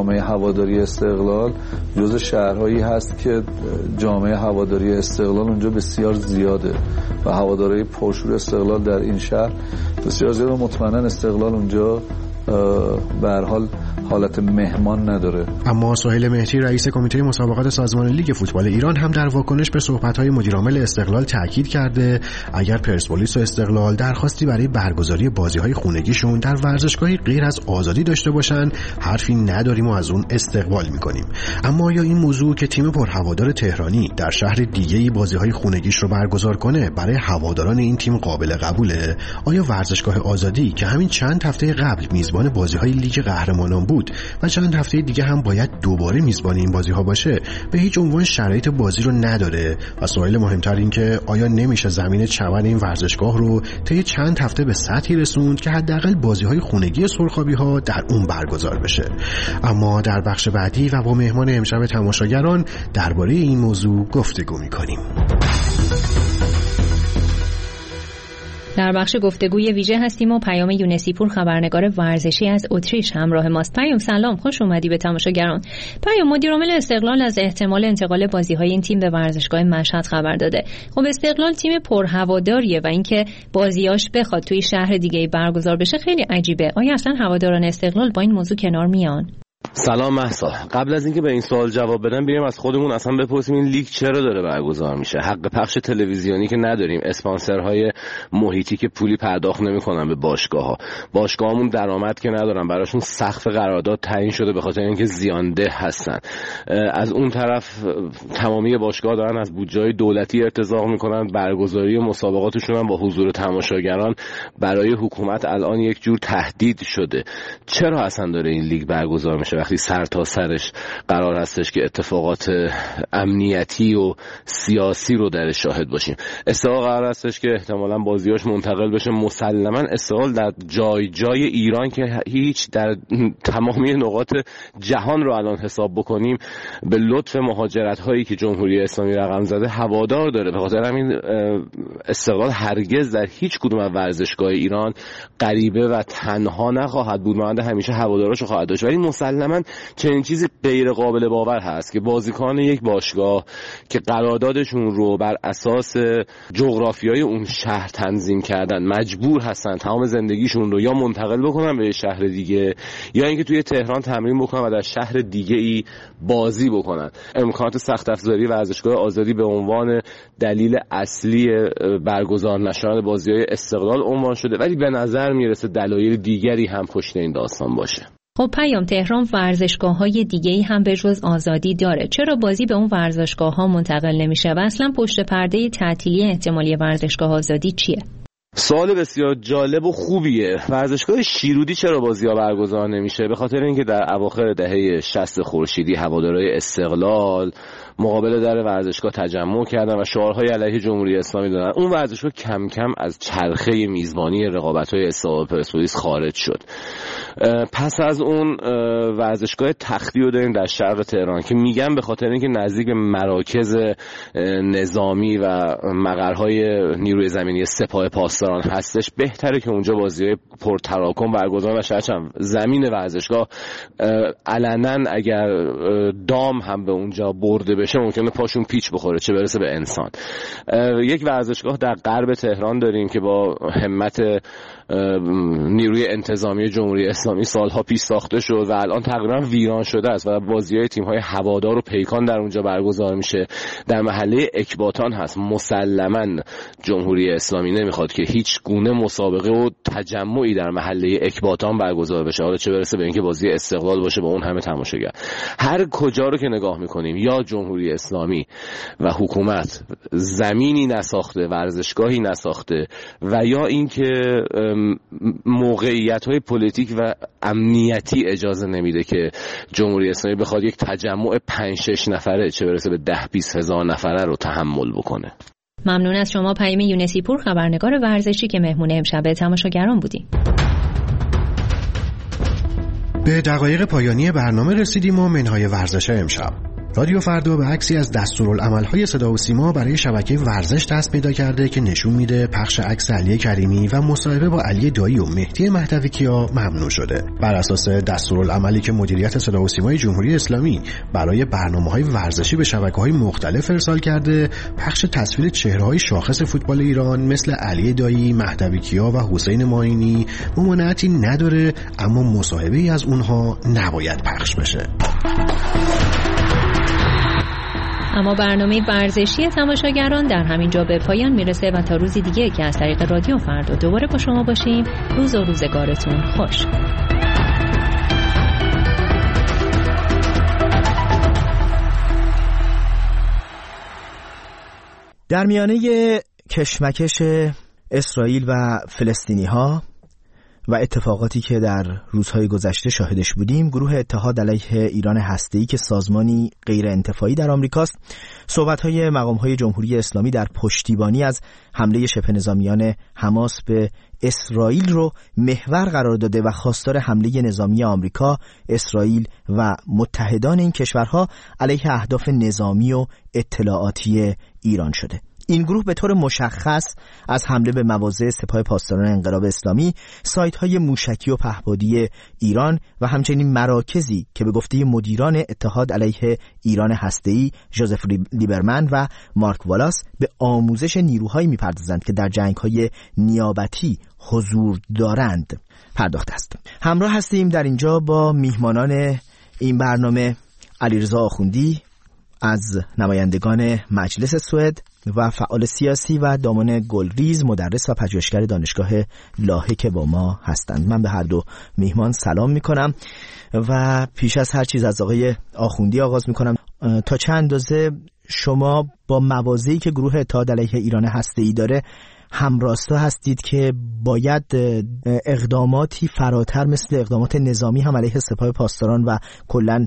جامعه هواداری استقلال جزو شهرهایی هست که جامعه هواداری استقلال اونجا بسیار زیاده و هواداری پرشور استقلال در این شهر بسیار زیاده. مطمئنا استقلال اونجا به هر حال حالت مهمان نداره. اما سهیل مهدی رئیس کمیته مسابقات سازمان لیگ فوتبال ایران هم در واکنش به صحبت‌های مدیرعامل استقلال تاکید کرده اگر پرسپولیس و استقلال درخواستی برای برگزاری بازی‌های خونگیشون در ورزشگاهی غیر از آزادی داشته باشن حرفی نداریم و از اون استقبال می‌کنیم. اما آیا این موضوع که تیم پرهوادار تهرانی در شهر دیگه‌ای بازی‌های خونگیش رو برگزار کنه برای هواداران این تیم قابل قبوله؟ آیا ورزشگاه آزادی که همین چند هفته قبل میزبان بازی‌های لیگ قهرمانان بود و چند هفته دیگه هم باید دوباره میزبان این بازی‌ها باشه به هیچ عنوان شرایط بازی رو نداره؟ و سوال مهمتر این که آیا نمیشه زمین چمن این ورزشگاه رو طی چند هفته به سطحی رسوند که حداقل بازی‌های خونگی سرخابی‌ها در اون برگزار بشه؟ اما در بخش بعدی و با مهمان امشب تماشاگران درباره این موضوع گفتگو می‌کنیم. در بخش گفتگوی ویژه هستیم و پیام یونسی پور خبرنگار ورزشی از اتریش همراه ماست. پیام سلام، خوش اومدی به تماشاگران. پیام، مدیرعامل استقلال از احتمال انتقال بازی‌های این تیم به ورزشگاه مشهد خبر داده. خب استقلال تیم پرهواداریه و اینکه بازیاش بخواد توی شهر دیگه‌ای برگزار بشه خیلی عجیبه. آیا اصلا هواداران استقلال با این موضوع کنار میان؟ سلام مهسا، قبل از اینکه به این سوال جواب بدم بیایم از خودمون اصلا بپرسیم این لیگ چرا داره برگزار میشه. حق پخش تلویزیونی که نداریم، اسپانسرهای محیطی که پولی پرداخت نمیکنن به باشگاه‌ها، باشگاهامون درآمد که ندارن، براشون سقف قرارداد تعیین شده به خاطر اینکه زیانده هستن. از اون طرف تمامی باشگاه‌ها دارن از بودجه‌های دولتی ارتزاق میکنن، برگزاری مسابقاتشون هم با حضور تماشاگران برای حکومت الان یک جور تهدید شده. چرا اصلا داره این لیگ برگزار میشه وقتی سر تا سرش قرار هستش که اتفاقات امنیتی و سیاسی رو درش شاهد باشیم؟ استقلال قرار هستش که احتمالاً بازیاش منتقل بشه. مسلماً استقلال در جای جای ایران که هیچ، در تمامی نقاط جهان رو الان حساب بکنیم به لطف مهاجرت هایی که جمهوری اسلامی رقم زده هوادار داره. به خاطر همین استقلال هرگز در هیچ کدوم از ورزشگاه ایران غریبه و تنها نخواهد بود، مانند همیشه هواداراشو خواهد داشت. ولی مسلماً چنین چیزی غیر قابل باور هست که بازیکن یک باشگاه که قراردادشون رو بر اساس جغرافیای اون شهر تنظیم کردن مجبور هستن تمام زندگیشون رو یا منتقل بکنن به شهر دیگه یا اینکه توی تهران تمرین بکنن و در شهر دیگه ای بازی بکنن. امکانات سخت افزاری ورزشگاه آزادی به عنوان دلیل اصلی برگزار نشدن بازی‌های استقلال عنوان شده، ولی به نظر میرسه دلایل دیگری هم پشت این داستان باشه. خب پیام، تهران ورزشگاه‌های دیگه‌ای هم به جز آزادی داره. چرا بازی به اون ورزشگاه‌ها منتقل نمیشه و اصلا پشت پرده تعطیلی احتمالی ورزشگاه آزادی چیه؟ سوال بسیار جالب و خوبیه. ورزشگاه شیرودی چرا بازی‌ها برگزار نمیشه؟ به خاطر اینکه در اواخر دهه 60 خورشیدی هوادارهای استقلال مقابل در ورزشگاه تجمع کردن و شعارهای علیه جمهوری اسلامی دادن. اون ورزشگاه کم کم از چرخه میزبانی رقابت‌های استقلال پرسپولیس خارج شد. پس از اون ورزشگاه تختی رو داریم در شرق تهران که میگم به خاطر اینکه نزدیک مراکز نظامی و مقرهای نیروی زمینی سپاه پاسداران هستش، بهتره که اونجا بازی‌های پرتراکم برگزار بشه. چون زمین ورزشگاه علنا اگر دام هم به اونجا برده بشه ممکنه پاشون پیچ بخوره، چه برسه به انسان. یک ورزشگاه در غرب تهران داریم که با همت نیروی انتظامی جمهوری اسلامی سالها پیش ساخته شد و الان تقریبا ویران شده است و بازی‌های تیم‌های هوادار و پیکان در اونجا برگزار میشه. در محله اکباتان هست. مسلماً جمهوری اسلامی نمیخواد که هیچ گونه مسابقه و تجمعی در محله اکباتان برگزار بشه، حالا چه برسه به اینکه بازی استقلال باشه با اون همه تماشاگر. هر کجا رو که نگاه میکنیم یا جمهوری اسلامی و حکومت زمینی نساخته، ورزشگاهی نساخته و یا اینکه موقعیت‌های پلیتیک و امنیتی اجازه نمیده که جمهوری اسلامی بخواد یک تجمع 5-6 نفره چه برسه به 10-20 هزار نفره رو تحمل بکنه. ممنون از شما پیام یونسی پور خبرنگار ورزشی که مهمون امشب تماشاگران بودیم. به دقایق پایانی برنامه رسیدیم و منهای ورزش امشب. رادیو فردا به عکسی از دستورالعمل‌های صدا و سیما برای شبکه ورزش دست پیدا کرده که نشون میده پخش عکس علی کریمی و مصاحبه با علی دایی و مهدی مهدوی کیا ممنوع شده. بر اساس دستورالعملی که مدیریت صدا و سیمای جمهوری اسلامی برای برنامه‌های ورزشی به شبکه‌های مختلف ارسال کرده، پخش تصویر چهره‌های شاخص فوتبال ایران مثل علی دایی، مهدوی کیا و حسین معینی ممانعتی نداره، اما مصاحبه‌ای از اونها نباید پخش بشه. اما برنامه ورزشی تماشاگران در همین جا به پایان میرسه و تا روزی دیگه که از طریق رادیو فردا دوباره با شما باشیم، روز و روزگارتون خوش. در میانه کشمکش اسرائیل و فلسطینی‌ها و اتفاقاتی که در روزهای گذشته شاهدش بودیم، گروه اتحاد علیه ایران هسته‌ای که سازمانی غیر انتفاعی در آمریکاست، صحبت‌های مقام‌های جمهوری اسلامی در پشتیبانی از حمله شبه نظامیان حماس به اسرائیل رو محور قرار داده و خواستار حمله نظامی آمریکا، اسرائیل و متحدان این کشورها علیه اهداف نظامی و اطلاعاتی ایران شده. این گروه به طور مشخص از حمله به مواضع سپاه پاسداران انقلاب اسلامی، سایت‌های موشکی و پهپادی ایران و همچنین مراکزی که به گفته مدیران اتحاد علیه ایران هسته‌ای ژوزف لیبرمن و مارک والاس به آموزش نیروهایی می‌پردازند که در جنگ‌های نیابتی حضور دارند پرداخته است. همراه هستیم در اینجا با میهمانان این برنامه: علیرضا آخوندی از نمایندگان مجلس سوئد و فعال سیاسی و دامان گلریز، مدرس و پژوهشگر دانشگاه لاهه که با ما هستند. من به هر دو میهمان سلام میکنم و پیش از هر چیز از آقای آخوندی آغاز میکنم. تا چند اندازه شما با مواضعی که گروه اتحاد علیه ایران هسته‌ای داره همراستا هستید که باید اقداماتی فراتر مثل اقدامات نظامی هم علیه سپاه پاسداران و کلاً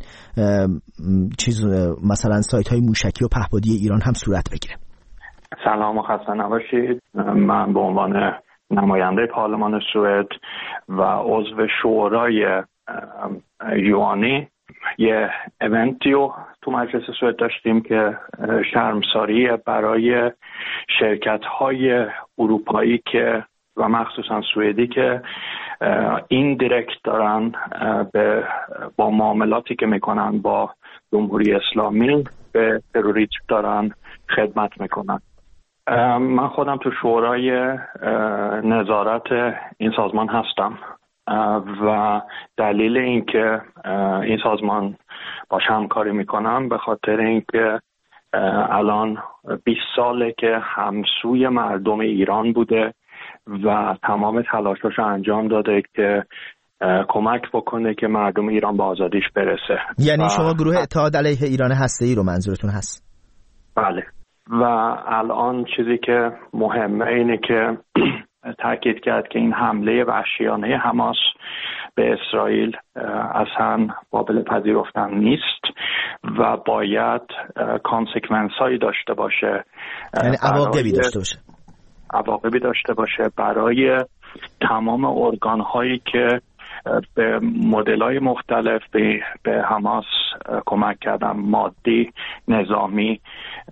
مثلا سایت‌های موشکی و پهپادی ایران هم صورت بگیره؟ سلام و خسته نباشید. من به عنوان نماینده پارلمان سوئد و عضو شورای یوانی یه ایونتیو تو مجلس سوئد داشتیم که شرمساری برای شرکت‌های اروپایی که و مخصوصا سوئدی که این دایرکت دارن با معاملاتی که میکنن با جمهوری اسلامی به تروریسم دارن خدمت میکنن. من خودم تو شورای نظارت این سازمان هستم و دلیل اینکه این سازمان باش همکاری میکنم به خاطر اینکه الان 20 ساله که همسوی مردم ایران بوده و تمام تلاشش انجام داده که کمک بکنه که مردم ایران به آزادیش برسه. یعنی شما گروه اتحاد علیه ایران هسته‌ای رو منظورتون هست؟ بله. و الان چیزی که مهمه اینه که تاکید کرد که این حمله وحشیانه حماس به اسرائیل اصلا قابل پذیرفتن نیست و باید کانسیکونس هایی داشته باشه، یعنی عواقبی داشته باشه برای تمام ارگان هایی که به مدل های مختلف به حماس کمک کردن، مادی، نظامی،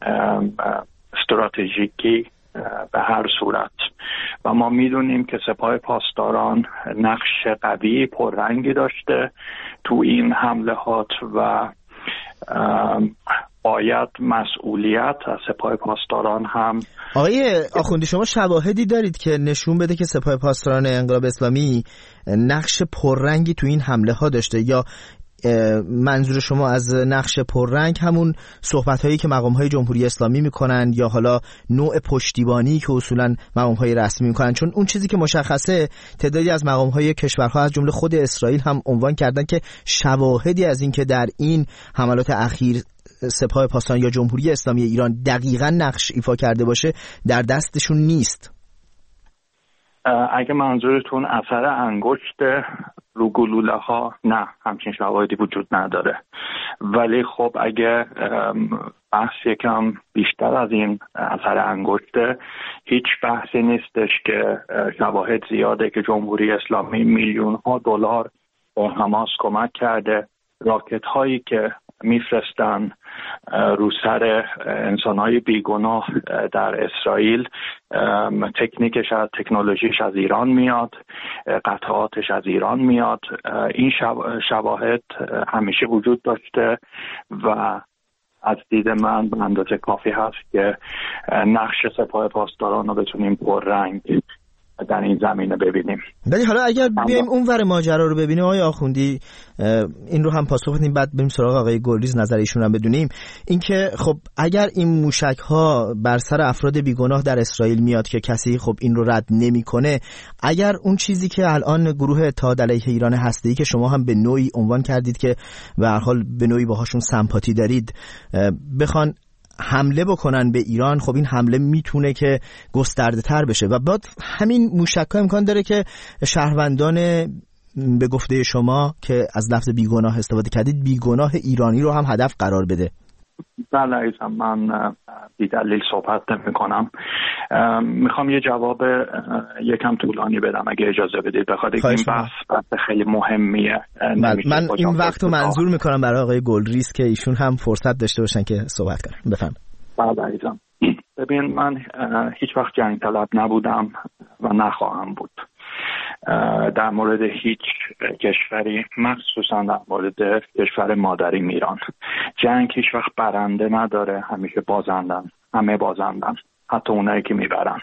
استراتژیکی، به هر صورت. و ما میدونیم که سپاه پاسداران نقش قوی پررنگی داشته تو این حملات و باید مسئولیت از سپاه پاسداران هم. آقای آخوندی، شما شواهدی دارید که نشون بده که سپاه پاسداران انقلاب اسلامی نقش پررنگی تو این حمله ها داشته، یا منظور شما از نقش پررنگ همون صحبت‌هایی که مقام‌های جمهوری اسلامی می‌کنن یا حالا نوع پشتیبانی که اصولاً مقام‌های رسمی می‌کنن؟ چون اون چیزی که مشخصه تعدادی از مقام‌های کشورها از جمله خود اسرائیل هم عنوان کردن که شواهدی از این که در این حملات اخیر سپاه پاسداران یا جمهوری اسلامی ایران دقیقاً نقش ایفا کرده باشه در دستشون نیست. اگه منظورتون اثر انگشت رو گلوله ها، نه، همچین شواهدی وجود نداره. ولی خب اگه بحث یکم بیشتر از این اثر انگشته، هیچ بحثی نیستش که شواهد زیاده که جمهوری اسلامی میلیون ها دلار به حماس کمک کرده. راکت هایی که میفرستن رو سر انسان‌های بیگناه در اسرائیل تکنیکش از تکنولوژیش از ایران میاد، قطعاتش از ایران میاد. این شواهد همیشه وجود داشته و از دید من به اندازه کافی هست که نقش سپاه پاسداران رو بتونیم پررنگ در این زمینه ببینیم. ولی حالا اگر بیایم اون ور ماجرا رو ببینیم آقای آخوندی، این رو هم پاسخ بدیم بعد بریم سراغ آقای گلریز نظر ایشون هم بدونیم، اینکه خب اگر این موشک ها بر سر افراد بیگناه در اسرائیل میاد که کسی خب این رو رد نمیکنه، اگر اون چیزی که الان گروه اتحاد علیه ایران هسته‌ای که شما هم به نوعی عنوان کردید که به هر حال به نوعی باهاشون سمپاتی دارید بخوان حمله بکنن به ایران، خب این حمله میتونه که گسترده تر بشه و بعد همین موشک‌ها امکان داره که شهروندان به گفته شما که از لفظ بیگناه استفاده کردید بیگناه ایرانی رو هم هدف قرار بده. بله عزیزم، من بی دلیل صحبت نمی کنم. میخوام یه جواب یکم طولانی بدم اگه اجازه بدید، بخاطر این بحث خیلی مهمیه. من این وقت رو منظور میکنم برای آقای گلریز که ایشون هم فرصت داشته باشن که صحبت کنن. بفهم. بله عزیزم، ببین من هیچ وقت جنگ طلب نبودم و نخواهم بود در مورد هیچ کشوری، مخصوصا در مورد کشور مادریم ایران. جنگ هیچ وقت برنده نداره، همیشه بازندن، همه بازندن، حتی اونایی که میبرن.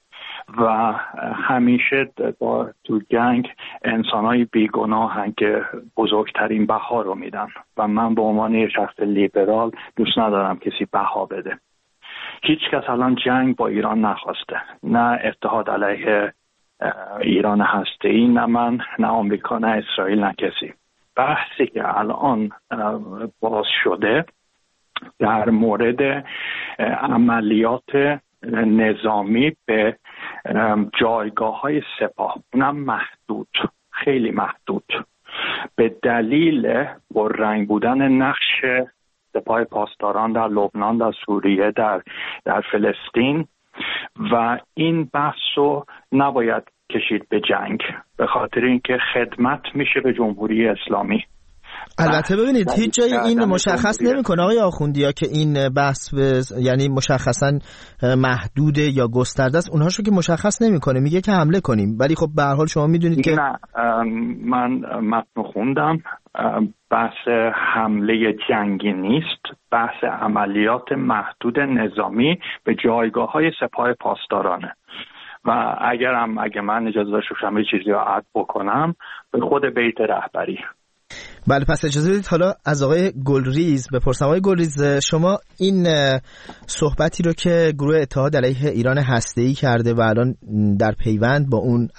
و همیشه تو جنگ انسانای بیگناهن که بزرگترین بها رو میدن و من به عنوان یه شخص لیبرال دوست ندارم کسی بها بده. هیچ کس الان جنگ با ایران نخواسته، نه اتحاد علیه ایران هسته‌ای، نه من، نه آمریکا، نه اسرائیل، نه کسی. بحثی که الان باز شده در مورد عملیات نظامی به جایگاه‌های سپاه، اونم محدود، خیلی محدود، به دلیل پررنگ بودن نقش سپاه پاسداران در لبنان، در سوریه، در فلسطین. و این بحث رو نباید کشید به جنگ، به خاطر اینکه خدمت میشه به جمهوری اسلامی. البته ببینید هیچ جای این مشخص نمیکنه آقای آخوندی که این بحث یعنی مشخصا محدود یا گسترده است، اونهاشو که مشخص نمیکنه، میگه که حمله کنیم، ولی خب به هر حال شما میدونید که نه، من متن خوندم، بحث حمله جنگی نیست، بحث عملیات محدود نظامی به جایگاه‌های سپاه پاسدارانه. و اگه من اجازه داشته باشم یه چیزی رو عد بکنم، به خود بیت رهبری. بله، پس اجازه بدید حالا از آقای گلریز بپرسم. آقای گلریز، شما این صحبتی رو که گروه اتحاد علیه ایران هسته‌ای کرده و الان در پیوند با اون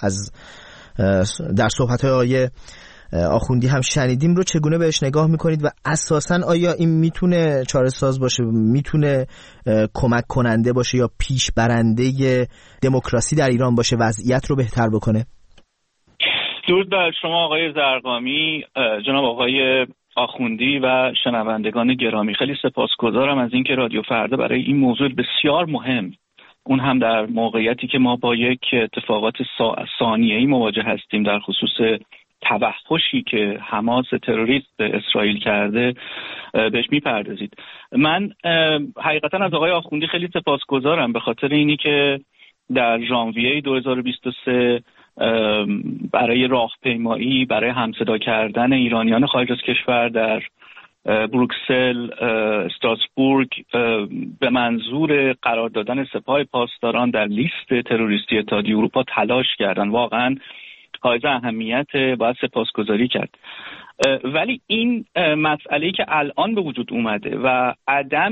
در صحبت‌های آقای آخوندی هم شنیدیم رو چگونه بهش نگاه میکنید و اساساً آیا این میتونه چاره‌ساز باشه، میتونه کمک کننده باشه یا پیش برنده دموکراسی در ایران باشه، وضعیت رو بهتر بکنه؟ درود بر شما آقای زرقامی، جناب آقای آخوندی و شنوندگان گرامی. خیلی سپاسگزارم از اینکه رادیو فردا برای این موضوع بسیار مهم، اون هم در موقعیتی که ما با یک اتفاقات ثانیه‌ای مواجه هستیم در خصوص توحشی که حماس تروریست اسرائیل کرده، بهش میپردازید. من حقیقتا از آقای آخوندی خیلی سپاسگزارم به خاطر اینی که در ژانویه 2023 برای راهپیمایی، برای همصدا کردن ایرانیان خارج از کشور در بروکسل، استراسبورگ به منظور قرار دادن سپاه پاسداران در لیست تروریستی اتحادیه اروپا تلاش کردن. واقعا حائز اهمیت، باید سپاسگزاری کرد. ولی این مسئله‌ای که الان به وجود اومده و عدم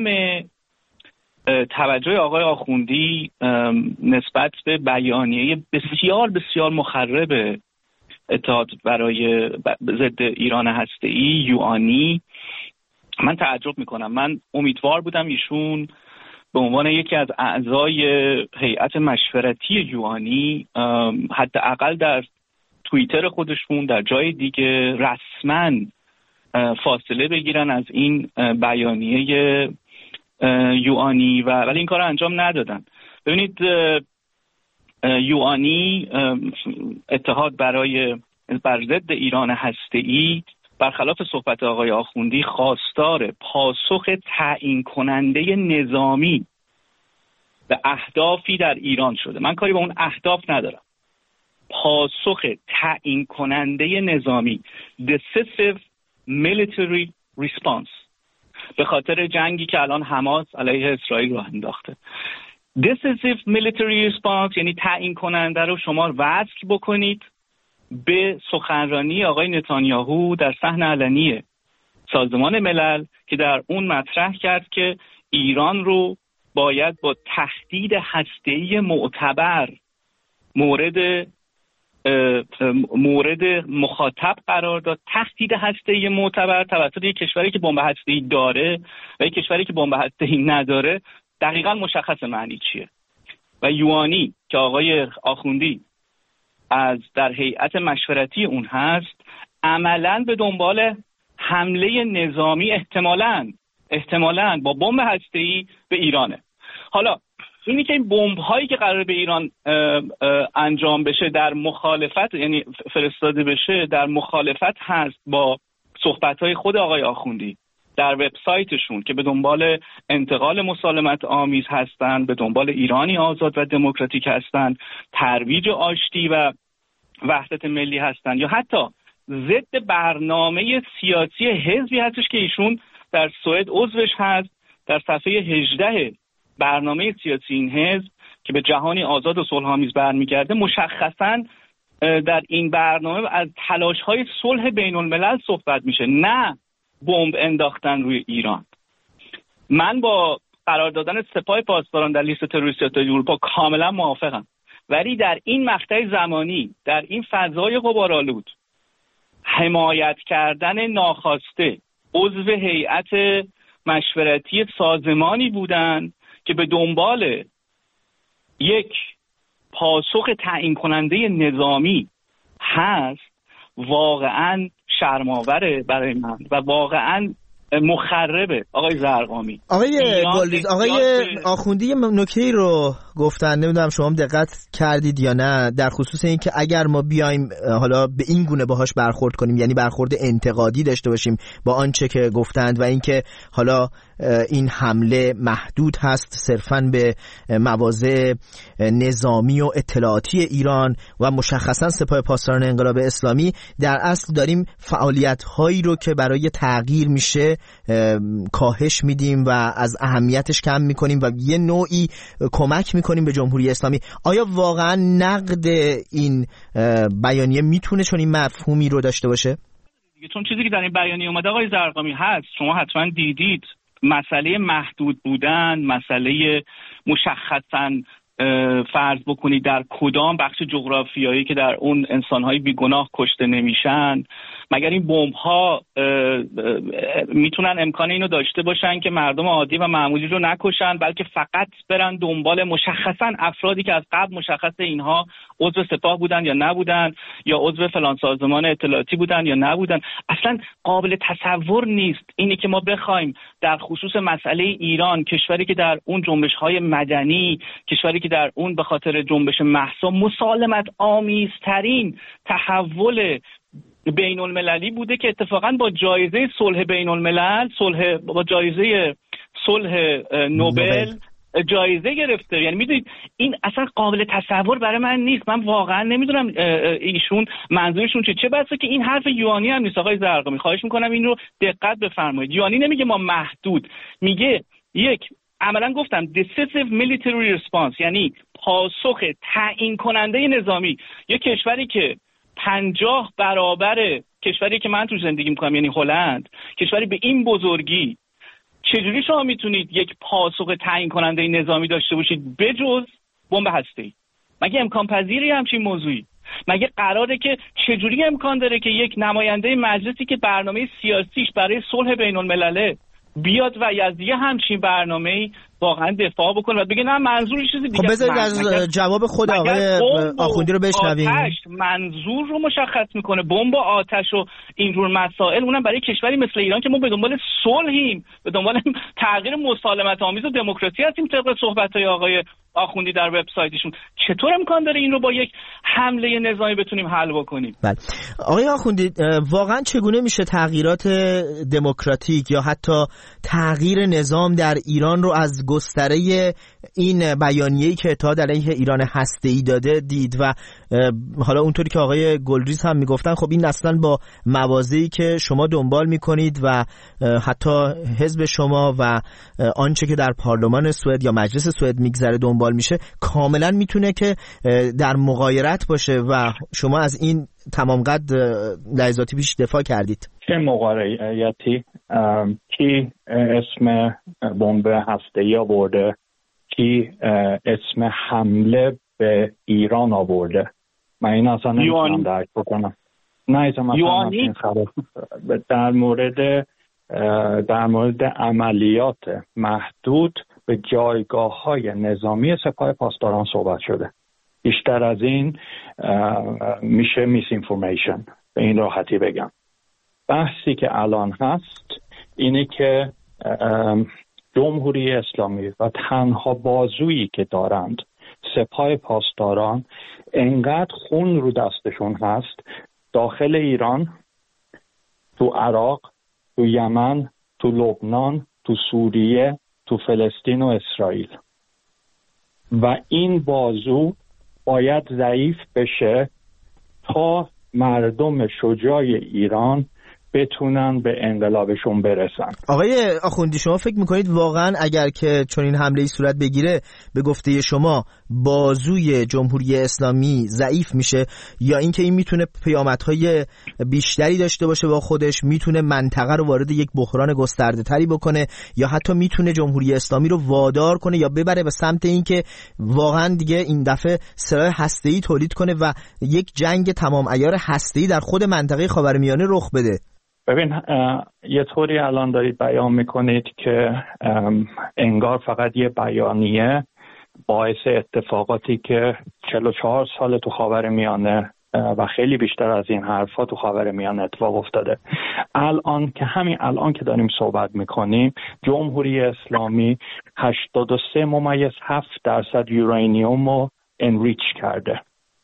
توجه آقای آخوندی نسبت به بیانیه بسیار بسیار مخرب اتحاد برای ضد ایران هسته‌ای یوآنی، من تعجب میکنم. من امیدوار بودم ایشون به عنوان یکی از اعضای هیئت مشورتی یوآنی حداقل در توییتر خودشون در جای دیگه رسما فاصله بگیرن از این بیانیه یوآنی ولی این کار انجام ندادن. ببینید یوآنی، اتحاد بر ضد ایران هسته‌ای، برخلاف صحبت آقای آخوندی خواستار پاسخ تعیین کننده نظامی به اهدافی در ایران شده. من کاری با اون اهداف ندارم. پاسخ تعیین کننده نظامی، decisive military response، به خاطر جنگی که الان حماس علیه اسرائیل راه انداخته. decisive military response یعنی تعیین کننده رو شما وصل بکنید به سخنرانی آقای نتانیاهو در صحن علنی سازمان ملل که در اون مطرح کرد که ایران رو باید با تهدید هسته‌ای معتبر مورد مخاطب قرار داد. تهدید هسته‌ای معتبر توسط یک کشوری که بمب هسته‌ای داره و یک کشوری که بمب هسته‌ای نداره دقیقاً مشخص معنی چیه. و یوانی که آقای آخوندی در هیئت مشورتی اون هست عملاً به دنبال حمله نظامی احتمالاً با بمب هسته‌ای به ایرانه. حالا اینی که این بمب هایی که قرار به ایران انجام بشه در مخالفت، یعنی فرستاده بشه در مخالفت هست با صحبت های خود آقای آخوندی در وبسایتشون که به دنبال انتقال مسالمت آمیز هستن، به دنبال ایرانی آزاد و دموکراتیک هستن، ترویج آشتی و وحدت ملی هستن، یا حتی ضد برنامه سیاسی حزبی هستش که ایشون در سوئد عضوش هست. در صفحه 18 برنامه سیاسی این حزب که به جهانی آزاد و صلح‌آمیز برمیگرده مشخصاً در این برنامه از تلاش‌های صلح بین‌الملل صحبت میشه، نه بمب انداختن روی ایران. من با قرار دادن سپاه پاسداران در لیست تروریست‌های اروپا کاملا موافقم، ولی در این مقطع زمانی، در این فضای غبارآلود، حمایت کردن ناخواسته عضو هیئت مشورتی سازمانی بودن که به دنبال یک پاسخ تعیین کننده نظامی هست، واقعاً شرم‌آوره برای من و واقعاً مخربه. آقای زرقامی، آقای آخوندی نکته‌ای رو گفتن، نمیدونم شما هم دقت کردید یا نه، در خصوص این که اگر ما بیایم حالا به این گونه باهاش برخورد کنیم، یعنی برخورد انتقادی داشته باشیم با آنچه که گفتند و اینکه حالا این حمله محدود هست صرفاً به مواضع نظامی و اطلاعاتی ایران و مشخصاً سپاه پاسداران انقلاب اسلامی، در اصل داریم فعالیت‌هایی رو که برای تغییر میشه کاهش میدیم و از اهمیتش کم میکنیم و یه نوعی کمک میکنیم به جمهوری اسلامی. آیا واقعاً نقد این بیانیه میتونه چون این مفهومی رو داشته باشه؟ چون چیزی که در این بیانیه اومده آقای زرقامی هست، شما حتما دیدید، مسئله محدود بودن، مسئله مشخصاً فرض بکنید در کدام بخش جغرافیایی که در اون انسان‌های بیگناه کشته نمیشن. مگر این بمب‌ها میتونن امکان اینو داشته باشن که مردم عادی و معمولی رو نکشن، بلکه فقط برن دنبال مشخصاً افرادی که از قبل مشخصه اینها عضو سپاه بودن یا نبودن، یا عضو فلان سازمان اطلاعاتی بودن یا نبودن؟ اصلا قابل تصور نیست اینی که ما بخوایم در خصوص مسئله ایران، کشوری که در اون جنبش‌های مدنی، کشوری که در اون به خاطر جنبش مهسا مسالمت آمیزترین تحول بین المللی بوده که اتفاقا با جایزه صلح بین الملل، با جایزه صلح نوبل جایزه گرفته. یعنی میدونید این اصلا قابل تصور برای من نیست. من واقعا نمیدونم ایشون منظورشون چه بسه که این حرف یوانی هم نیست. آقای زرقامی خواهش میکنم این رو دقت بفرمایید. یوانی نمیگه ما محدود، میگه یک، عملا گفتم decisive military response، یعنی پاسخ تعیین کننده نظامی. یک کشوری که 50 برابر کشوری که من تو زندگی میکنم، یعنی هلند، کشوری به این بزرگی، چجوری شما میتونید یک پاسخ تعیین کننده نظامی داشته باشید بجز بمب هسته‌ای؟ مگه امکان پذیری همچین موضوعی؟ مگه قراره که چجوری امکان داره که یک نماینده مجلسی که برنامه سیاسیش برای صلح بین الملله بیاد و از یه همچین برنامه‌ای واقعا دفاع بکنه و بگه نه منظور چیزی دیگه. خب بذارید از جواب خود آقای آخوندی رو بشنویم. آتش منظور رو مشخص میکنه، بمب و آتش و اینجور مسائل، اونم برای کشوری مثل ایران که ما به دنبال صلحیم، به دنبال تغییر مسالمت آمیز و دموکراسی هستیم طبق صحبت‌های آقای آخوندی در وبسایتشون. چطور امکان داره این رو با یک حمله نظامی بتونیم حل بکنیم؟ بله آقای آخوندی، واقعا چگونه میشه تغییرات دموکراتیک یا حتی تغییر نظام در ایران رو از گستره این بیانیه‌ای که اتحاد علیه ایران هسته‌ای داده دید؟ و حالا اونطوری که آقای گلریز هم میگفتن خب این اصلا با موازی که شما دنبال میکنید و حتی حزب شما و آنچه که در پارلمان سوئد یا مجلس سوئد میگذره دنبال میشه کاملا میتونه که در مغایرت باشه و شما از این تمام قد لحظاتی پیش دفاع کردید. چه مغایرتی؟ کی اسم بمب هسته‌ای آورده؟ کی اسم حمله به ایران آورده؟ من این اصلا نمیتونم درک بکنم. نه یوانی در مورد عملیات محدود به جایگاه‌های نظامی سپاه پاسداران صحبت شده. بیشتر از این میشه میس اینفورمیشن، به این راحتی بگم. بحثی که الان هست اینه که جمهوری اسلامی و تنها بازویی که دارند سپاه پاسداران انقدر خون رو دستشون هست داخل ایران، تو عراق، تو یمن، تو لبنان، تو سوریه، تو فلسطین و اسرائیل، و این بازو باید ضعیف بشه تا مردم شجاع ایران بتونن به انقلابشون برسن. آقای آخوندی، شما فکر میکنید واقعا اگر که چون این حمله ای صورت بگیره به گفته شما بازوی جمهوری اسلامی ضعیف میشه، یا اینکه این میتونه پیامدهای بیشتری داشته باشه با خودش، میتونه منطقه رو وارد یک بحران گسترده تری بکنه، یا حتی میتونه جمهوری اسلامی رو وادار کنه یا ببره به سمت اینکه واقعا دیگه این دفعه سلاح هسته‌ای تولید کنه و یک جنگ تمام عیار هسته‌ای در خود منطقه خاورمیانه رخ بده؟ ببین، یه طوری الان دارید بیان میکنید که انگار فقط یه بیانیه باعث اتفاقاتی که 44 سال تو خاورمیانه و خیلی بیشتر از این حرفا تو خاورمیانه اتفاق افتاده. الان که داریم صحبت میکنیم جمهوری اسلامی 83.7% یورانیوم رو انریچ کرده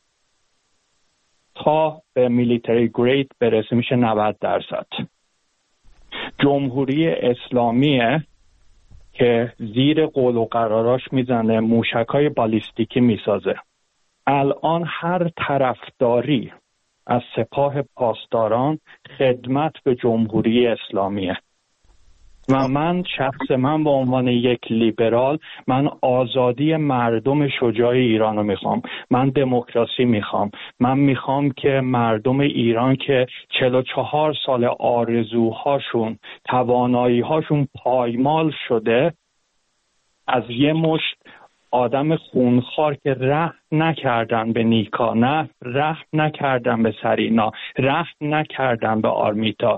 تا به میلیتری گرید برسه میشه 90%. جمهوری اسلامیه که زیر قول و قراراش میزنه، موشکای بالیستیکی میسازه. الان هر طرفداری از سپاه پاسداران خدمت به جمهوری اسلامیه و شخص من به عنوان یک لیبرال، من آزادی مردم شجاع ایران رو میخوام، من دموکراسی میخوام، من میخوام که مردم ایران که 44 سال آرزوهاشون، تواناییهاشون پایمال شده از یه مشت آدم خونخوار که رحم نکردن به نیکا، نه رحم نکردن به سرینا، رحم نکردن به آرمیتا،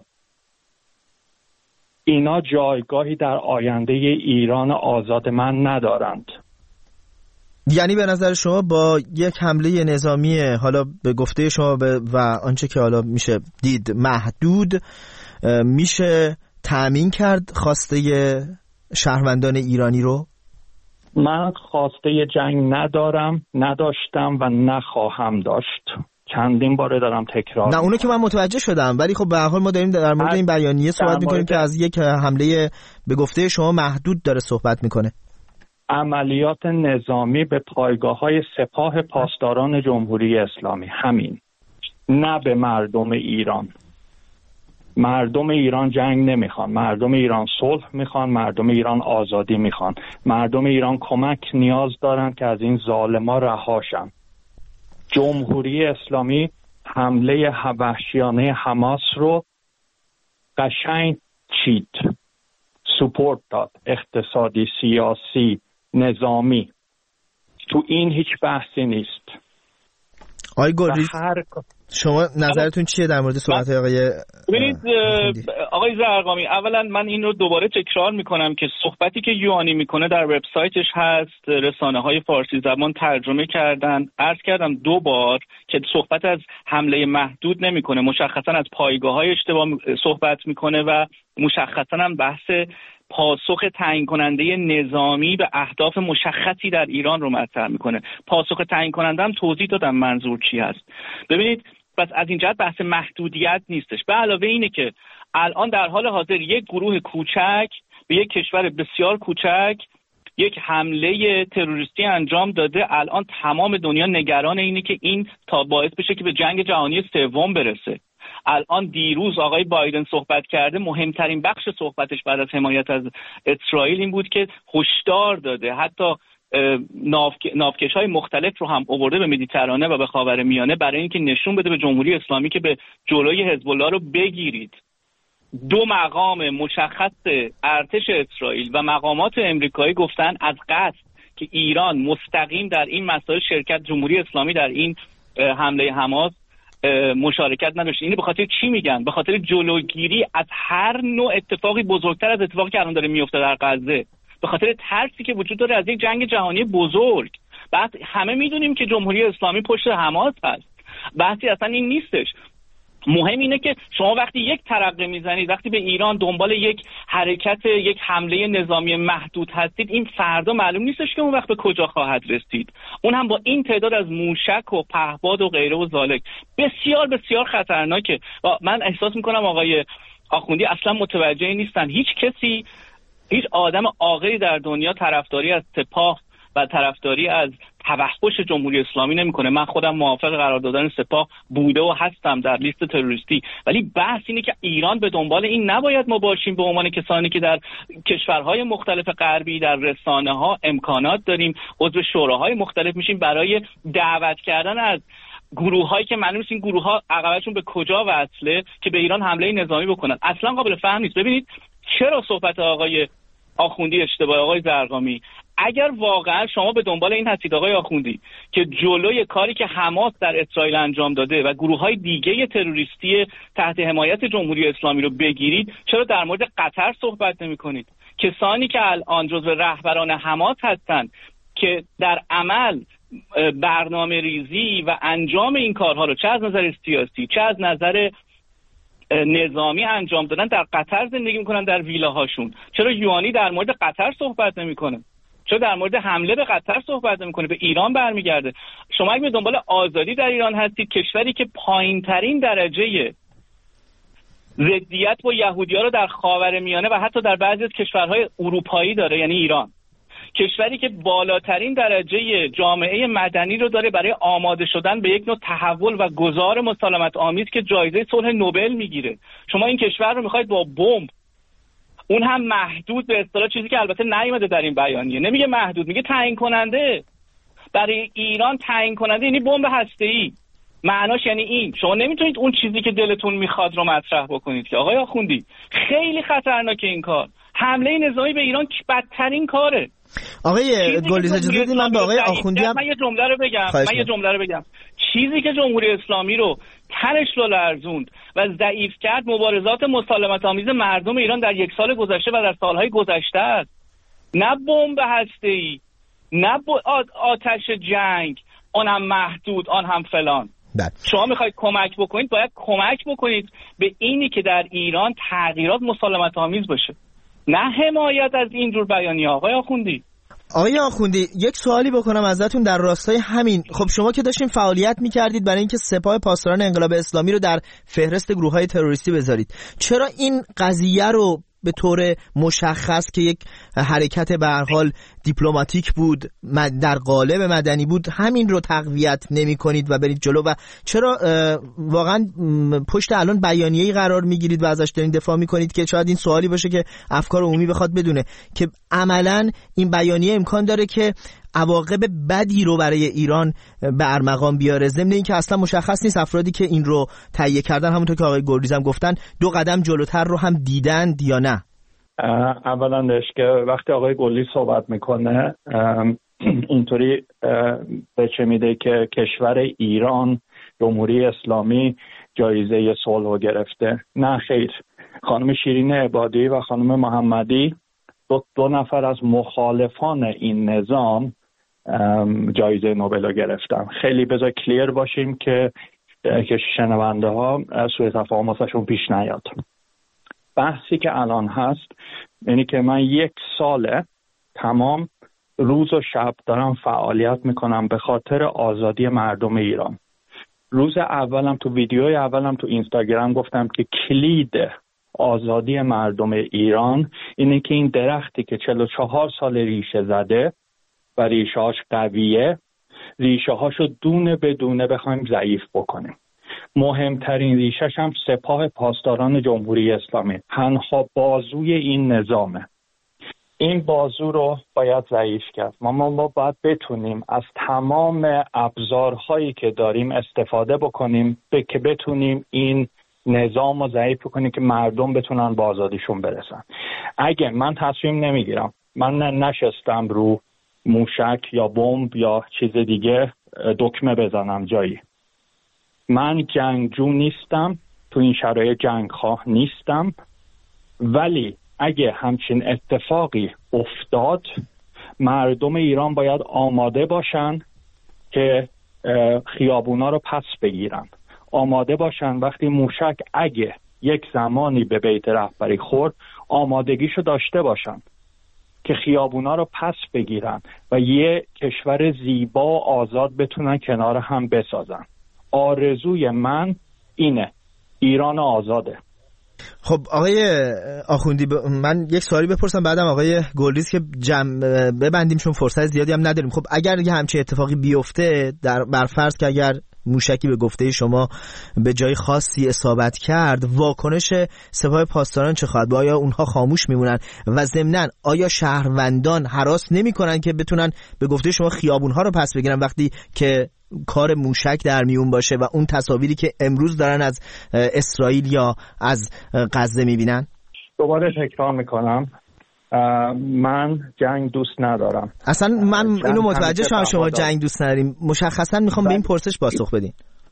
اینا جایگاهی در آینده ایران آزاد من ندارند. یعنی به نظر شما با یک حمله نظامی حالا به گفته شما و آنچه که حالا میشه دید محدود میشه تأمین کرد خواسته شهروندان ایرانی رو؟ من خواسته جنگ نداشتم و نخواهم داشت. چندین باره دارم تکرار نه اونو که من متوجه شدم، ولی خب به هر حال ما داریم در مورد این بیانیه صحبت میکنیم که از یک حمله به گفته شما محدود داره صحبت میکنه. عملیات نظامی به پایگاه‌های سپاه پاسداران جمهوری اسلامی، همین، نه به مردم ایران. مردم ایران جنگ نمیخوان، مردم ایران صلح میخوان، مردم ایران آزادی میخوان، مردم ایران کمک نیاز دارن که از این ظالما رهاشن. جمهوری اسلامی حمله وحشیانه حماس رو قشنگ چید، سپورت داد، اقتصادی، سیاسی، نظامی. تو این هیچ بحثی نیست. شما نظرتون چیه در مورد صحبت آقای ببینید آقای زرقامی، اولا من این رو دوباره تکرار میکنم که صحبتی که یوانی میکنه در وبسایتش هست، رسانه‌های فارسی زبان ترجمه کردن. عرض کردم 2 بار که صحبت از حمله محدود نمیکنه، مشخصا از پایگاه‌های اشتباه صحبت میکنه و مشخصا هم بحث پاسخ تعیین کننده نظامی به اهداف مشخصی در ایران رو مطرح میکنه. پاسخ تعیین کننده هم توضیح دادم منظور چی هست. ببینید پس از این جهت بحث محدودیت نیستش. به علاوه اینه که الان در حال حاضر یک گروه کوچک به یک کشور بسیار کوچک یک حمله تروریستی انجام داده. الان تمام دنیا نگران اینه که این تا باعث بشه که به جنگ جهانی سوم برسه. الان دیروز آقای بایدن صحبت کرده، مهمترین بخش صحبتش بعد از حمایت از اسرائیل این بود که هشدار داده حتی ناوکش‌های مختلف رو هم آورده به مدیترانه و به خاورمیانه برای اینکه نشون بده به جمهوری اسلامی که به جلوی حزب الله رو بگیرید. 2 مقام مشخص ارتش اسرائیل و مقامات امریکایی گفتن از قصد که ایران مستقیم در این مسائل شرکت، جمهوری اسلامی در این حمله حماس مشارکت نداشت. اینو به خاطر چی میگن؟ به خاطر جلوگیری از هر نوع اتفاقی بزرگتر از اتفاقی که الان داره میفته در غزه، به خاطر ترسی که وجود داره از یک جنگ جهانی بزرگ. بعد همه میدونیم که جمهوری اسلامی پشت حماس هست. بحثی اصلا این نیستش. مهم اینه که شما وقتی یک ترقه میزنید، وقتی به ایران دنبال یک حرکت، یک حمله نظامی محدود هستید، این فردا معلوم نیستش که اون وقت به کجا خواهد رسید. اون هم با این تعداد از موشک و پهپاد و غیره و ذالک. بسیار بسیار خطرناکه. و من احساس میکنم آقای آخوندی اصلا متوجه نیستن. هیچ آدم عاقلی در دنیا طرفداری از سپاه و طرفداری از توحش جمهوری اسلامی نمیکنه. من خودم موافق قرار دادن سپاه بوده و هستم در لیست تروریستی، ولی بحث اینه که ایران به دنبال این نباید ما باشیم به عنوان کسانی که در کشورهای مختلف غربی در رسانه‌ها امکانات داریم، عضو شوراهای مختلف میشیم برای دعوت کردن از گروه‌هایی که معلومه این گروه‌ها عقبشون به کجا وصله که به ایران حمله نظامی بکنن. اصلا قابل فهم نیست. ببینید چرا صحبت آقای آخوندی اشتباه آقای زرقامی. اگر واقعا شما به دنبال این هستید آقای آخوندی که جلوی کاری که حماس در اسرائیل انجام داده و گروه‌های دیگه تروریستی تحت حمایت جمهوری اسلامی رو بگیرید، چرا در مورد قطر صحبت نمی‌کنید؟ کسانی که الان جزو رهبران حماس هستند که در عمل برنامه ریزی و انجام این کارها رو چه از نظر سیاسی چه از نظر نظامی انجام دادن، در قطر زندگی میکنن در ویلاهاشون. چرا یوانی در مورد قطر صحبت نمیکنه؟ چرا در مورد حمله به قطر صحبت نمیکنه؟ به ایران برمیگرده. شما اگه به دنبال آزادی در ایران هستید، کشوری که پایینترین درجه ضدیت با یهودی‌ها رو در خاورمیانه و حتی در بعضی از کشورهای اروپایی داره، یعنی ایران، کشوری که بالاترین درجه جامعه مدنی رو داره برای آماده شدن به یک نوع تحول و گذار مسالمت آمیز که جایزه صلح نوبل میگیره، شما این کشور رو میخواید با بمب، اون هم محدود به اصطلاح، چیزی که البته نیومده در این بیانیه، نمیگه محدود، میگه تعیین کننده، برای ایران تعیین کننده یعنی بمب هسته‌ای. معناش یعنی این، شما نمیتونید اون چیزی که دلتون میخواد رو مطرح بکنید که آقای آخوندی. خیلی خطرناکه این کار. حمله نظامی به ایران بدترین کاره. آقای گلیز اجازه بدید من به آقای آخوندی هم من یه جمله رو بگم. چیزی که جمهوری اسلامی رو تنش رو لرزوند و ضعیف کرد مبارزات مسالمت آمیز مردم ایران در 1 سال گذشته و در سالهای گذشته است. نه بمب هسته‌ای، نه آتش جنگ، آن هم محدود، آن هم فلان. شما میخواید کمک بکنید، باید کمک بکنید به اینی که در ایران تغییرات مسالمت آمیز باشه، نه حمایت از اینجور بیانیه. آقای آخوندی، یک سوالی بکنم ازتون در راستای همین. خب شما که داشتین فعالیت میکردید برای اینکه سپاه پاسداران انقلاب اسلامی رو در فهرست گروه‌های تروریستی بذارید، چرا این قضیه رو به طور مشخص که یک حرکت به هر حال دیپلماتیک بود، در قالب مدنی بود، همین رو تقویت نمی کنید و برید جلو؟ و چرا واقعا پشت الان بیانیه‌ای قرار میگیرید و ازش دارین دفاع میکنید که شاید این سوالی باشه که افکار عمومی بخواد بدونه که عملا این بیانیه امکان داره که عواقب بدی رو برای ایران به ارمغان بیاره، ضمن اینکه اصلا مشخص نیست افرادی که این رو تهیه کردن، همونطور که آقای گلریز هم گفتن، 2 قدم جلوتر رو هم دیدند یا نه؟ اولندش که وقتی آقای گلی صحبت میکنه اینطوری بچه میده که کشور ایران جمهوری اسلامی جایزه صلح گرفته. نه خیر، خانم شیرین عبادی و خانم محمدی دو نفر از مخالفان این نظام جایزه نوبل گرفتن. خیلی بذار کلیر باشیم که شنونده ها سوء تفاهم واسهشون پیش نیاد. بحثی که الان هست یعنی که من 1 سال تمام روز و شب دارم فعالیت میکنم به خاطر آزادی مردم ایران. روز اولم تو ویدیوی اولم تو اینستاگرام گفتم که کلید آزادی مردم ایران اینه که این درختی که 44 سال ریشه زده و ریشه هاش قویه، ریشه هاشو دونه به دونه بخوایم ضعیف بکنیم. مهمترین ریشه‌ش هم سپاه پاسداران جمهوری اسلامی، تنها بازوی این نظامه. این بازو رو باید ضعیف کرد. ما باید بتونیم از تمام ابزارهایی که داریم استفاده بکنیم که بتونیم این نظام رو ضعیف کنیم که مردم بتونن به آزادیشون برسن. اگه من تصمیم نمیگیرم، من نشستم رو موشک یا بمب یا چیز دیگه دکمه بزنم جایی. من جنگجو نیستم، تو این شرایط جنگخواه نیستم، ولی اگه همچین اتفاقی افتاد مردم ایران باید آماده باشن که خیابونا رو پس بگیرن، آماده باشن وقتی موشک اگه یک زمانی به بیت رهبری خورد آمادگیشو داشته باشن که خیابونا رو پس بگیرن و یه کشور زیبا و آزاد بتونن کنار هم بسازن. آرزوی من اینه، ایران آزاده. خب آقای آخوندی من یک سوالی بپرسم بعدم آقای گلریز که ببندیم چون فرصت زیادی هم نداریم. خب اگر یه همچین اتفاقی بیفته، بر فرض که اگر موشکی به گفته شما به جای خاصی اصابت کرد، واکنش سپاه پاسداران چه خواهد بود؟ آیا اونها خاموش میمونن و ضمناً آیا شهروندان هراس نمیکنن که بتونن به گفته شما خیابونها رو پس بگیرن وقتی که کار موشک در میون باشه و اون تصاویری که امروز دارن از اسرائیل یا از غزه میبینن؟ دوباره تکرار میکنم، من جنگ دوست ندارم. اصلا من اینو متوجه شما جنگ دوست نداریم. مشخصا میخوام به این پرسش پاسخ بدین.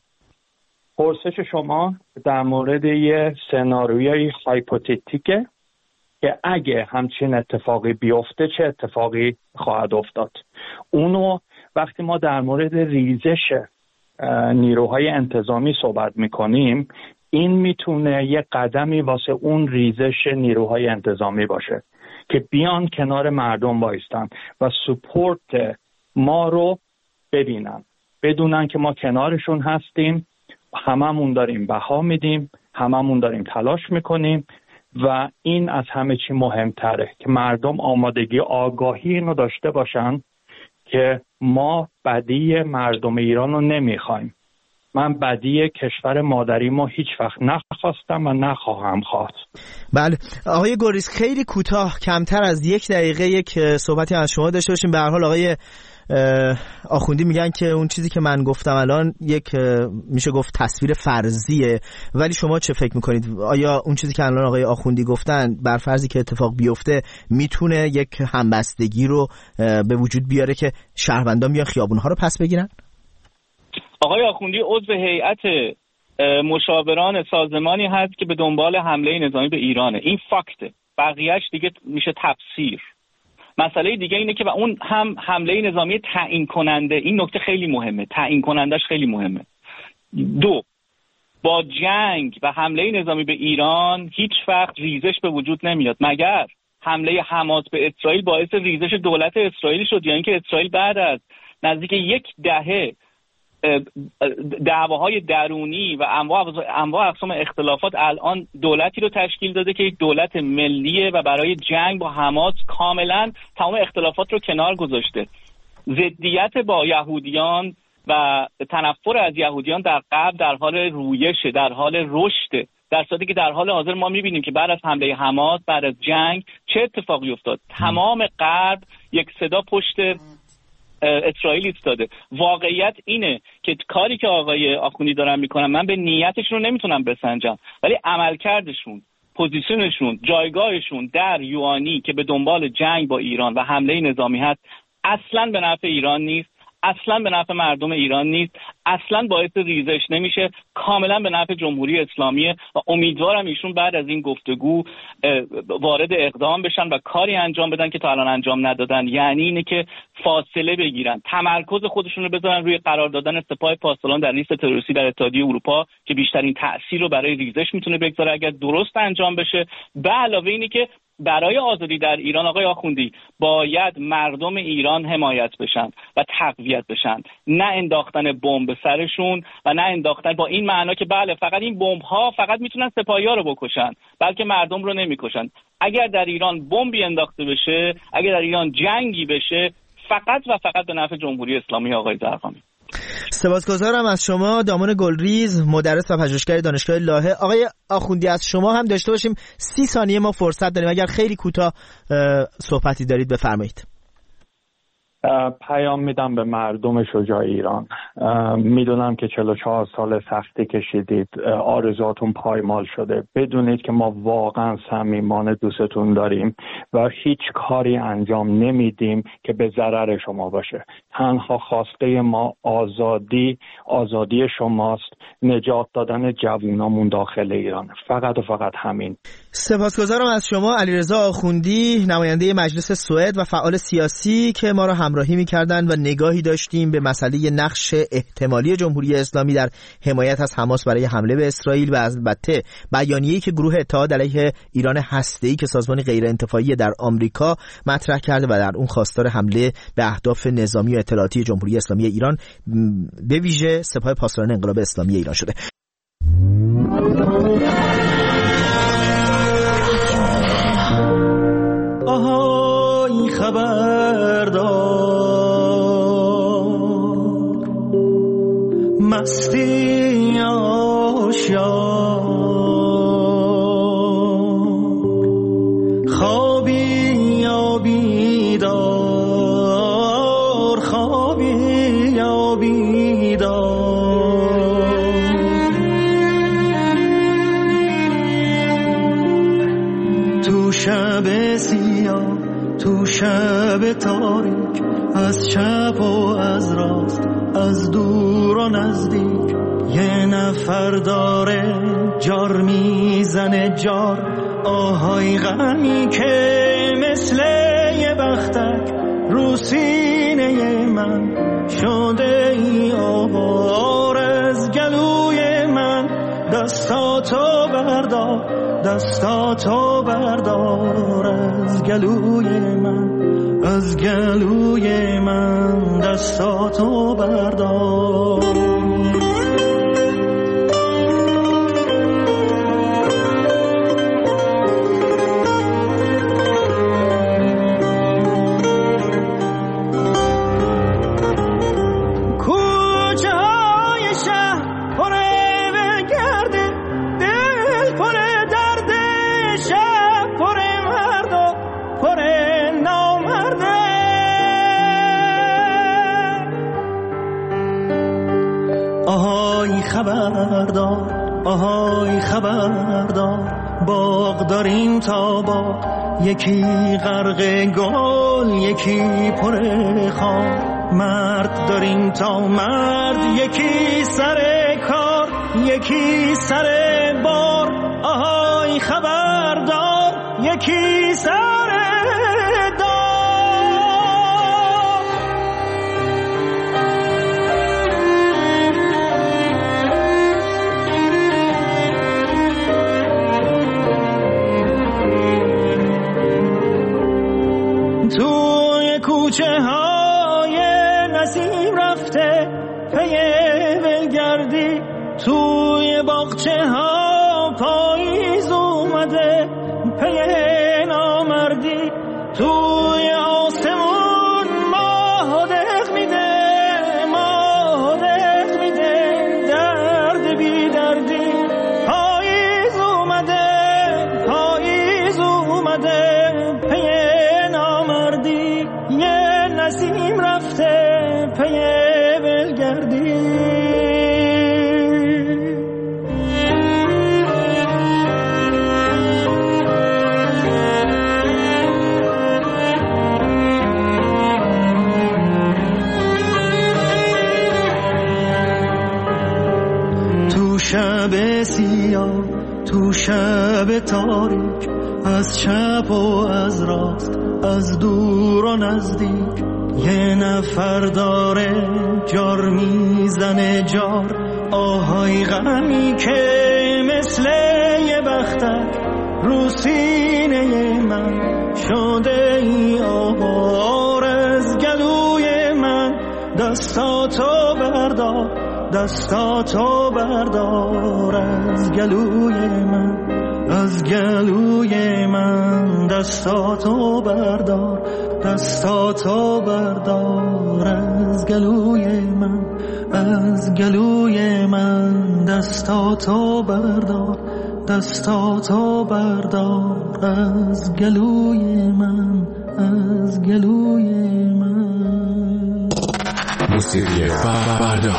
پرسش شما در مورد یه سناریوی هایپوتتیکه که اگه همچین اتفاقی بیفته چه اتفاقی خواهد افتاد. اونو وقتی ما در مورد ریزش نیروهای انتظامی صحبت میکنیم، این میتونه یه قدمی واسه اون ریزش نیروهای انتظامی باشه که بیان کنار مردم وایستن و سپورت ما رو ببینن، بدونن که ما کنارشون هستیم، هممون داریم بها میدیم، هممون داریم تلاش میکنیم و این از همه چی مهمتره که مردم آمادگی آگاهی اینو داشته باشن که ما بدی مردم ایران رو نمیخوایم. من بدی کشور مادریمو هیچ وقت نخواستم و نخواهم خواست. بله آقای گلریز خیلی کوتاه، کمتر از 1 دقیقه یک صحبتی از شما داشته باشیم. به هر حال آقای آخوندی میگن که اون چیزی که من گفتم الان یک میشه گفت تصویر فرضیه، ولی شما چه فکر میکنید؟ آیا اون چیزی که الان آقای آخوندی گفتن بر فرضی که اتفاق بیفته میتونه یک همبستگی رو به وجود بیاره که شهروندان بیان خیابونها رو پس بگیرن؟ آقای آخوندی عضو هیئت مشاوران سازمانی هست که به دنبال حمله نظامی به ایرانه. این فاکته، بقیهش دیگه میشه تفسیر. مسئله دیگه اینه که اون هم حمله نظامی تعیین کننده، این نکته خیلی مهمه، تعیین کنندش خیلی مهمه. 2 با جنگ و حمله نظامی به ایران هیچ وقت ریزش به وجود نمیاد، مگر حمله حماس به اسرائیل باعث ریزش دولت اسرائیلی شد، یعنی که اسرائیل بعد از نزدیک 10 دهه دعواهای درونی و انواع اقسام اختلافات الان دولتی رو تشکیل داده که یک دولت ملیه و برای جنگ با حماس کاملا تمام اختلافات رو کنار گذاشته. ضدیت با یهودیان و تنفر از یهودیان در غرب در حال رویشه، در حال رشده، در صورتی که در حال حاضر ما میبینیم که بعد از حمله حماس، بعد از جنگ چه اتفاقی افتاد. تمام غرب یک صدا پشت اسرائیل ایستاده. واقعیت اینه که کاری که آقای آخوندی دارن میکنن، من به نیتشون رو نمیتونم بسنجم، ولی عملکردشون، پوزیشنشون، جایگاهشون در یوانی که به دنبال جنگ با ایران و حمله نظامی هست اصلا به نفع ایران نیست، اصلا به نفع مردم ایران نیست، اصلا باعث ریزش نمیشه، کاملا به نفع جمهوری اسلامیه و امیدوارم ایشون بعد از این گفتگو وارد اقدام بشن و کاری انجام بدن که تا الان انجام ندادن. یعنی اینه که فاصله بگیرن، تمرکز خودشون رو بذارن روی قرار دادن سپاه پاسداران در لیست تروریستی در اتحادیه اروپا که بیشترین تأثیر رو برای ریزش میتونه بگذاره اگر درست انجام بشه. به علاوه اینی که برای آزادی در ایران آقای آخوندی باید مردم ایران حمایت بشن و تقویت بشن، نه انداختن بمب به سرشون و نه انداختن با این معنا که بله فقط این بمب ها فقط میتونن سپاهی‌ها رو بکشن بلکه مردم رو نمیکشن. اگر در ایران بمبی انداخته بشه، اگر در ایران جنگی بشه، فقط و فقط به نفع جمهوری اسلامی. آقای زرقامی، سپاسگزارم از شما. دامان گلریز، مدرس و پژوهشگر دانشگاه لاهه. آقای آخوندی از شما هم داشته باشیم 30 ثانیه ما فرصت داریم، اگر خیلی کوتاه صحبتی دارید بفرمایید. پیام میدم به مردم شجاع ایران. میدونم که 44 سال سختی کشیدید، آرزوهاتون پایمال شده. بدونید که ما واقعا صمیمانه دوستتون داریم و هیچ کاری انجام نمیدیم که به ضرر شما باشه. تنها خواسته ما آزادی شماست، نجات دادن جوانامون داخل ایران. فقط و فقط همین. سپاسگزارم از شما علیرضا آخوندی، نماینده مجلس سوئد و فعال سیاسی که ما را همراهی می‌کردند و نگاهی داشتیم به مسئله نقش احتمالی جمهوری اسلامی در حمایت از حماس برای حمله به اسرائیل و البته بیانیه‌ای که گروه اتحاد علیه ایران هسته‌ای که سازمان غیرانتفاعی در آمریکا مطرح کرده و در اون خواستار حمله به اهداف نظامی و اطلاعاتی جمهوری اسلامی ایران به ویژه سپاه پاسداران انقلاب اسلامی ایران شده. آهای خبردار مستی آشیار خوابی یا بیدار خوابی یا بیدار تو شب سیاه تو شب تاریک از چپ و از راست از دور و نزدیک یه نفر داره جار میزنه جار آهای غمی که مثل یه بختک رو سینه من شده ای آوار از گلوی من دستاتو بردار از گلوی من دستاتو بردار آهای خبردار باغ داریم تا باغ یکی غرق گل یکی پر خار مرد داریم تا مرد یکی سر کار یکی سر بار آهای خبردار یکی سر توی کوچه های نسیم رفته پی ولگردی توی باغچه ها پاییز اومده پی نامردی توی آسمون ماه دق میده درد بی دردی پاییز اومده پی یه نسیم رفته پی ولگردی شب تاریک، از چپ و از راست، از دور و نزدیک، یه نفر داره جار میزنه جار، آهای غمی که مثل یه بختک رو سینه من شده ای آوار. از گلوی من دستاتو بردار، دستاتو بردار، از گلوی من، از گلوی من دستاتو بردار، دستاتو بردار، از گلوی من، از گلوی من دستاتو بردار، دستاتو بردار، از گلوی من، از گلوی من. موسیقی فردا.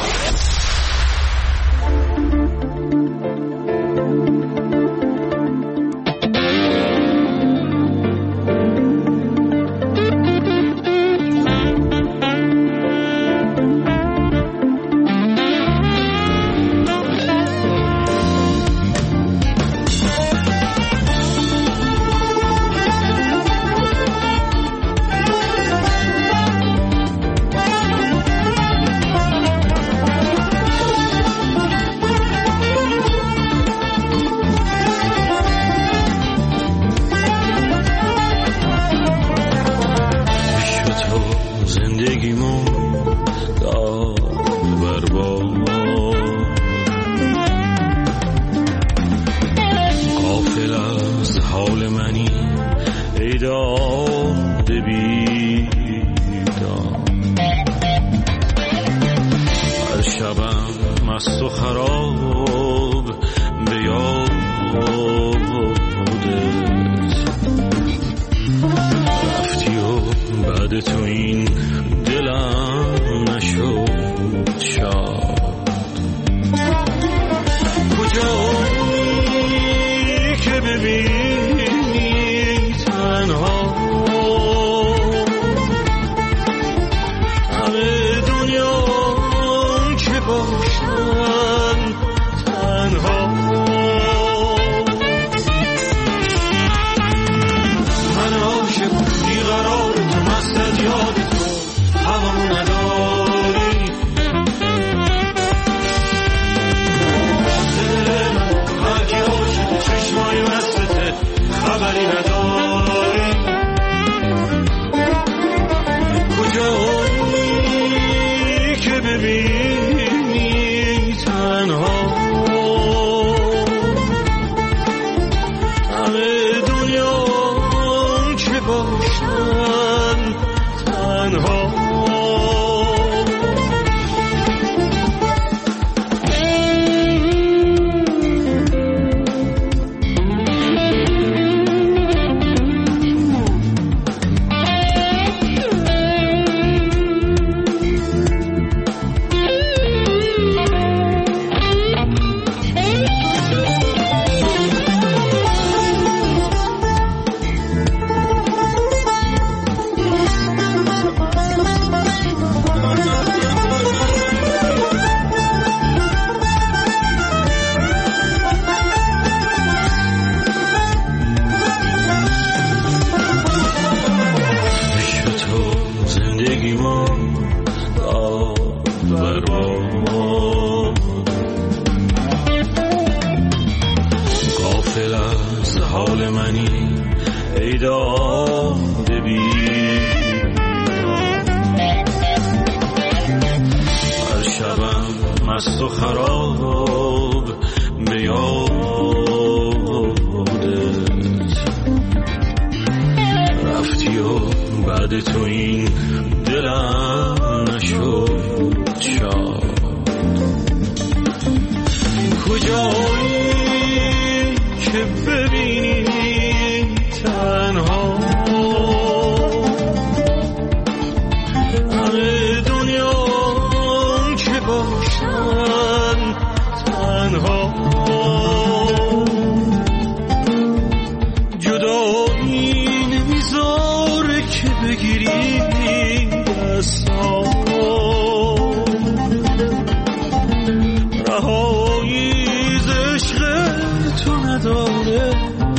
رهایی ز عشق تو نداره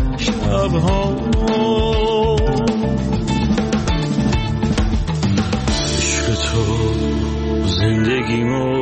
بودیم و